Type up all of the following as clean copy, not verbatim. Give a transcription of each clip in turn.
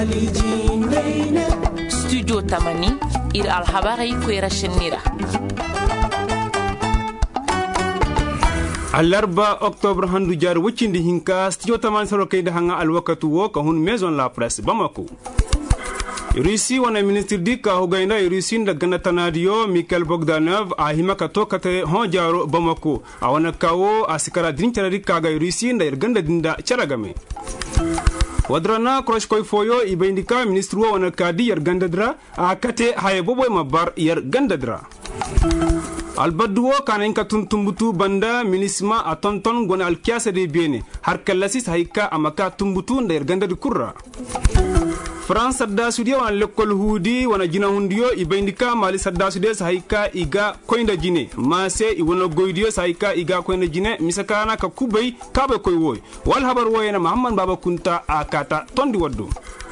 studio tamani ir alhabari kwera shenira Alarba Octobre handu jar wucindi hinka studio taman soro kayda hanga alwakatu wo ka hun maison la presse Bamako. Russie wana ministre dika hogainda Russie nda gana tanadio Mikhail Bogdanov a himaka tokate honjaro Bamako awana kawo asikara dinchara kaga Russie nda irganda dinda charagame. Wadrana kroshkoy foyo ibindika ministre wana kadi yargandadra akate haye boboy mabar yargandadra. Albaduo kanenka tuntumbutu banda minisma atonton gona alkiasa de biene har kallasis haika amaka tumbutu ndair ganda de kurra France sadda sudia wan lekol hudi wana jina hundiyo ibindika mali sadda sudia haika iga koinda jine mase iwono goidiyo haika iga koinda jine misakana ka kubay kabe koy woy wal habar woyena Muhammad Baba Kunta akata tondi waddu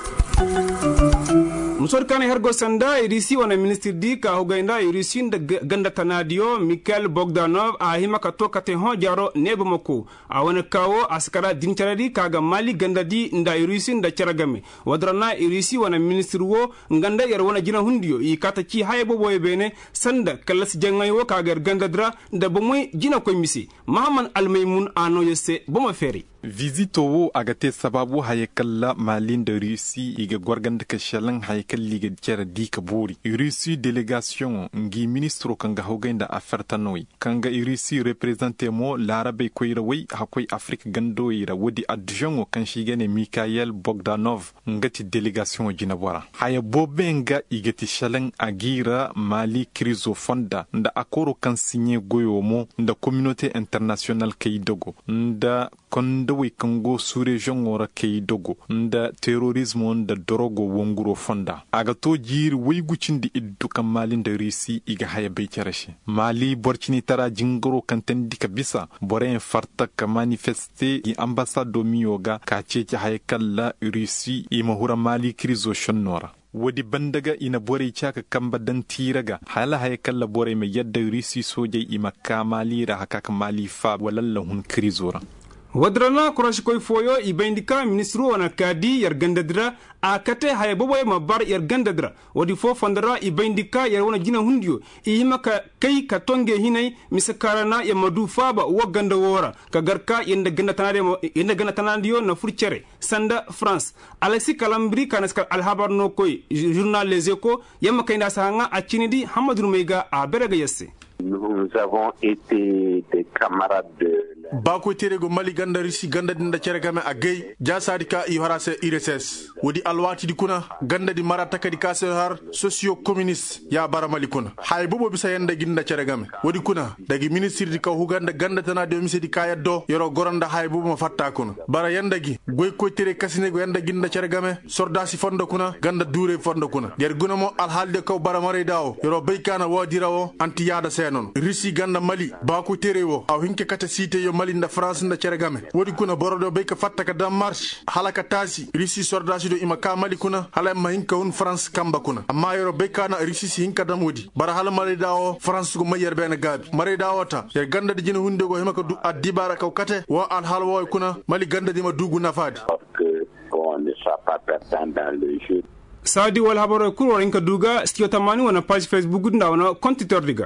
Musor kane hergo sanda irisi wana ministre di ka hogainda irisi nda ganda tanadio Mikhail Bogdanov a himaka tokate honjaro nebamako awana kawo askara dincharadi kaga mali ganda di nda irisi nda charagame wadrana irisi wana ministre wo nganda yar wana jina hundiyo i kata ci haybo boye bene sanda kalas jangay wo kaga ganda dra nda bomoy jina koy misi Mahaman Almaymun ano yesse boma feri Visito wo agate sababu hayekalla malin de Russie iga gwarganda kashalan hayekalli ga jara dika bori. Russie délégation ngi ministro kanga hogenda afertanoi. Kanga Russie représente mo l'arabe koirawai hakoy Afrique gando ira wodi adjongo kanshigene Mikhail Bogdanov ngati délégation jinabwara. Haya bobenga igati shalan agira Mali krizo fonda nda akoro kan signé goyomo nda communauté internationale kaydogo nda kondo we kango sous-région ora kaydogo nda terrorisme nda drogo wonguro fonda aga to jir weygucindi iddu kam Mali nda Russie iga haya beytarashi Mali borcini tara jingoro kantendi ka bisa boren farta ka manifester i ambassade miyoga ka cece haya kala Russie i mahura Mali krizo shonnora wadi bandaga ina bore chaka kamba dan tiraga hala haya kala bore me yadda Russie soje i makka Mali ra haka Mali fa walalla hun krizora Wadrana kurashikoy foyo ibindika ministru wana kadi yargandadra akate haya boboy mabar yargandadra wadi fo fandara ibindika yarwana jina hundiyo ihimaka kai katonge hinay misakarana ya madu faba waganda wora kagarka yenda ganda tanadiyo na furchere sanda France Alexis Kalambri kanaskal alhabar no koy journal Les Échos yamaka inda sahanga achinidi Hamadou Meiga a beraga yasse. Nous avons été des camarades de Bako terego Mali ganda Russie ganda dinda ceregame a gay jasadi ka i harase IRSS wodi alwati di kuna ganda di marata kadi kase har socio communiste ya bara Mali kuna hay bobo bisa yanda ginda ceregame wodi kuna dagi ministre di ka huganda ganda tana de mise di kaya do yoro goranda hay bobo ma fatta kuna bara yanda gi goy ko tere kasine go yanda ginda ceregame sordasi fondo kuna ganda dure fondo kuna der guna mo al halde ko bara mare dawo yoro beykana wodirawo anti yada senon Russie ganda Mali bako terewo aw hinke kata site yo Mali nda France nda ceregame wodi kuna borodo be ka fatta ka dam marche halaka tasi Russie sordasi do ima ka Mali kuna hala ma hinka un France kamba kuna amma yoro be kana Russie hinka dam wodi bara hala Mali dawo France go mayer be na gabi mare dawo ta yer ganda di jina hunde go hima ka du adibara ka kate wa al hal wo kuna Mali ganda di ma dugu nafadi on ne soit pas perdant dans le jeu. Saudi wal habaro kuro rinka duga studio tamani wana page Facebook nda wana konti tordiga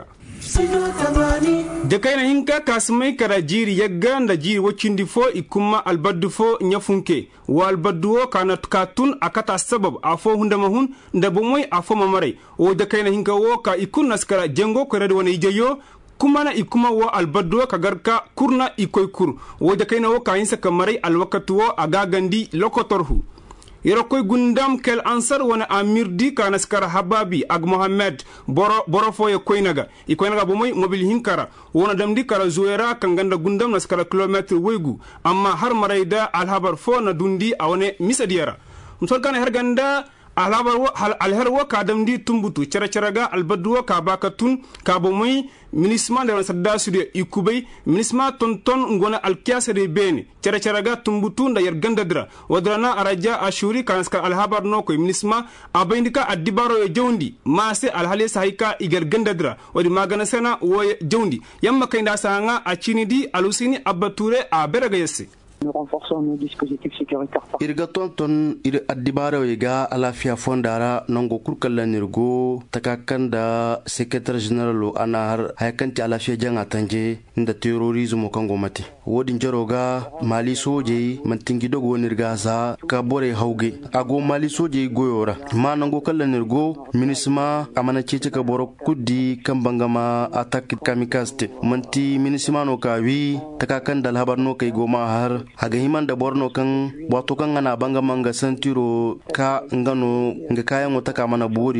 Jakaina hinka kasmai kara jiri yagga nda jiri wachindi fo ikuma albaddu fo nyafunke wa albadduo kana katun akata sabab afo hundama hun nda bomoy afo mamare o jakaina hinka wo ka ikun naskara jengo ko redi wona ijeyo kumana ikuma wo albadduo kagarka kurna ikoy kur o jakaina wo ka hinsa kamare alwakatu wo agagandi lokotorhu Yerokoy gundam kel ansar wana amirdi kanaskara hababi ag Mohammed boro foye koynaga ikoynaga bomoy mobil hinkara wona damdi kara zuera kanganda gundam naskara kilometre wegu amma har marayda alhabar fo na dundi awone misadiyara msolkane herganda alherwo ka damdi tumbutu ceraceraga albadduwo ka bakatun ka bomoy minisma de sadda sude ikubay minisma tonton ngona alkiasa de bene ceraceraga tumbutu nda yergandadra wadrana araja ashuri kanska alhabar no ko minisma abayndika adibaro e jawndi mase alhali sahika igergandadra wadi magana sena wo jawndi yamma kayda sanga achinidi alusini abature a beraga yesse Nous renforçons nos dispositifs sécuritaires. Irga tonton ir addibara iga alafiya fondara nango kurkalla nirgo takakanda secretary general ana har hayakanti alafiya janga tanje inda terrorism kango mate wodin jaroga mali soje mantingi dogo nirga za ka bore hauge ago mali soje goyora ma nango kalla nirgo minisma amana cece ka boro kuddi kambangama attack kamikaze manti minisma no ka wi takakanda labar no kai goma har haga himan da borno kan wato kan ana banga manga santiro ka ngano nga kayan wata ka mana buri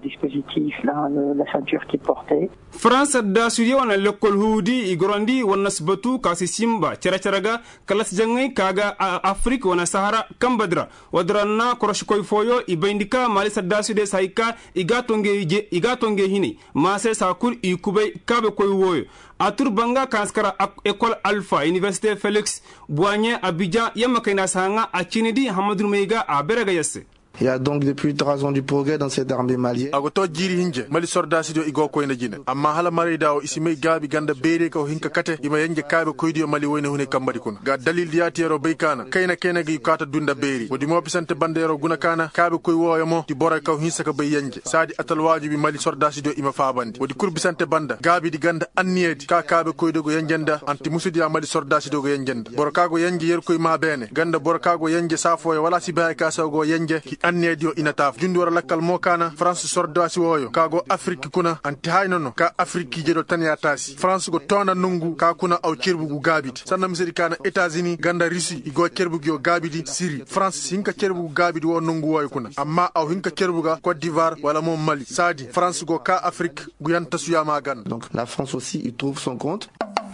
France da suye wana lekol hudi igorandi wana sbatu kasi simba charaga kalas jangai kaga Afrika wana Sahara kambadra wadranna koroshkoy foyo ibindika mali sadda sude saika igatonge hini mase sakul ikube kabe koy woyo atur banga kanskara école Alpha Université Félix Boigné Abidjan yamakina sanga achinidi Hamadou Meiga a beraga yasse. Il y a donc depuis 3 ans du progrès dans cette armée malienne. Agoto jiri hinje mali sorda sidio igo ko ina jine amma hala mari dawo isimay gabi ganda beere ko hinka kate ima yanje kaabe koydiyo mali woni hune kambadi kuna ga dalil diatero beykana kayna gi kata dunda beeri wodi mo bisante bandero guna kana kaabe koy woyo mo di bora kaw hinsa ka bay yanje sadi atal wajibi mali sorda sidio ima faabandi wodi kur bisante banda gabi di ganda anniyedi ka kaabe koydo go yanjenda anti musudi mali sorda sidio go yanjenda bora kago yanje yer koy ma bene ganda bora kago yanje safoyo wala sibay ka sago yanje annedio inataf jundora lakkal mokana France sorda si woyo kago Afrique kuna anti haynono ka Afrique jedo tanya tasi France go tona nungu ka kuna aw cerbugu gabidi sanna misiri kana États-Unis ganda Russie igo cerbugu yo gabidi Syrie France hinka cerbugu gabidi wo nungu woyo kuna amma aw hinka cerbuga Côte d'Ivoire wala mo Mali sadi France go ka Afrique gu yanta suyama gan. Donc la France aussi il trouve son compte.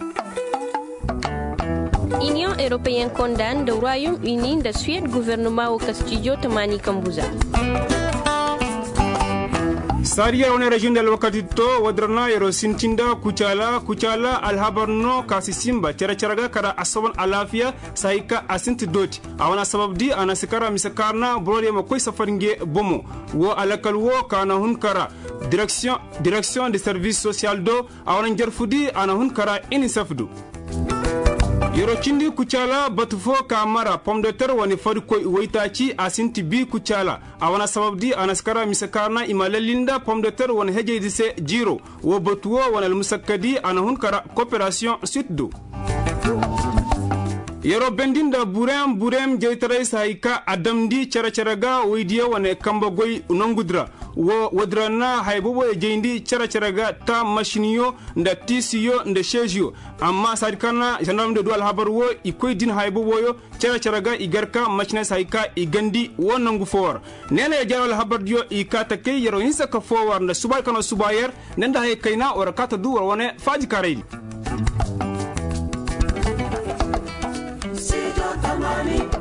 Union européenne condamne le Royaume-Uni de Suède gouvernement au Castillo Tamani Kambuza. Saria one region del wakati to wadrana yero sintinda kuchala alhabarno kasi simba charaga kara asaban alafia saika asinti doti awana sababdi anasikara misakarna brode mo koy safaringe bomo wo alakal wo kana hunkara direction des services social do awana njarfudi ana hunkara inisafdu yoro chindi kuchala batufo kamara pomme de terre woni fadi koy woytaci asinti bi kuchala awana sababdi anaskara misakarna imalalinda pomme de terre woni hejeydi se jiro wo batuwo wona musakkadi ana hunkara coopération suddo yoro bendinda burem jeytare saika adamdi charaga weydiya wone kamba goy nongudra wo wadrana haybobo e jeyndi charaga ta machiniyo nda tisiyo nda chegio amma sadikana gendarme do alhabar wo ikoydin haybobo yo charaga igarka machine saika igandi wonangu for nene jaral habar dio ikata ke yoro hinsa ka fowar nda subay kana subayer nenda hay kayna or kata du wone faji karaydi Tamani